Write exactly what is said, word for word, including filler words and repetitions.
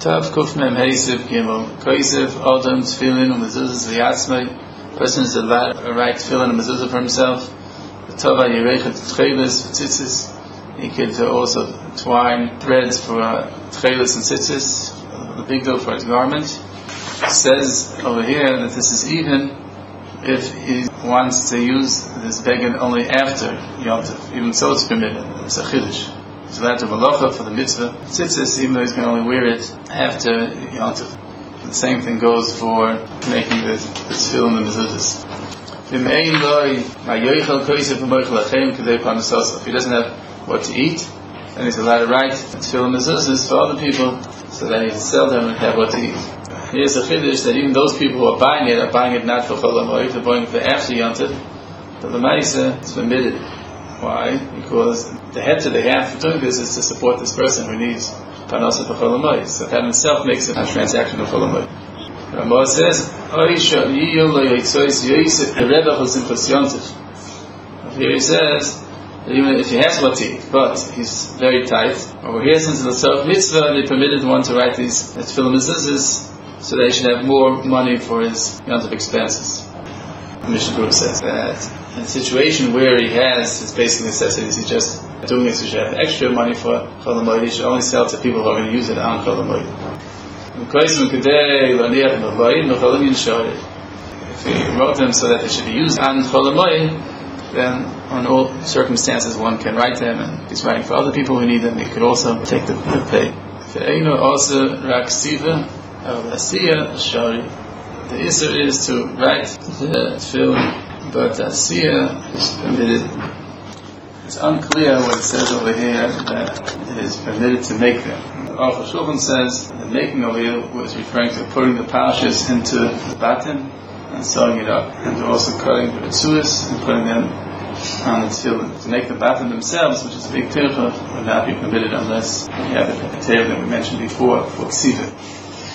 Tav Kuf Mem Heisev Gimel Koisev Odom Tefillin Umezuzah V'Yatzmai. Person is allowed to write tefillin and mezuzah for himself. Tova Yerechet Tchelis V'Tzitzis. He could also twine threads for uh, Tchelis and Tzitzis, the big deal for his garment. It says over here that this is even if he wants to use this beged only after Yom Tov. Even so, it's permitted. It's a chiddush. He's allowed to malacha for the mitzvah tzitzis, even though he's going to only wear it after Yom Tov. The same thing goes for making the tefillin and the mezuzahs. If he doesn't have what to eat, then he's allowed to write tefillin and mezuzahs for other people, so that he can sell them and have what to eat. Here's a chiddush that even those people who are buying it are buying it not for Chol HaMoed, they're buying it for after Yom Tov. But the Maisa is permitted. Why? Because the head to the half for doing this is to support this person who needs Parnasa for Chol HaMoed. So that in itself makes it a transaction of Chol HaMoed. Ramah says, here he says, even if he has what to eat, but he's very tight. Over here, since the self mitzvah, they permitted one to write these tefillin mezuzahs, so they should have more money for his Yom Tov expenses. The Mishnah Group says that in a situation where he has his basic necessities, he's just doing it, so he should have extra money for Chol HaMoed. He should only sell to people who are going to use it on Chol HaMoed. If he wrote them so that they should be used on Chol HaMoed, then on all circumstances one can write them, and if he's writing for other people who need them, he could also take the, the pay. Also, Raksiva, Asiya, Shari. The Isser is to write the tefillin, but the Asiya is permitted. It's unclear what it says over here that it is permitted to make them. The Aruch HaShulchan says the making over here was referring to putting the parashas into the batim and sewing it up, and also cutting the ritzuas and putting them on the tefillin. To make the batim themselves, which is a big tircha, would not be permitted unless you have the Torah that we mentioned before for ksiva.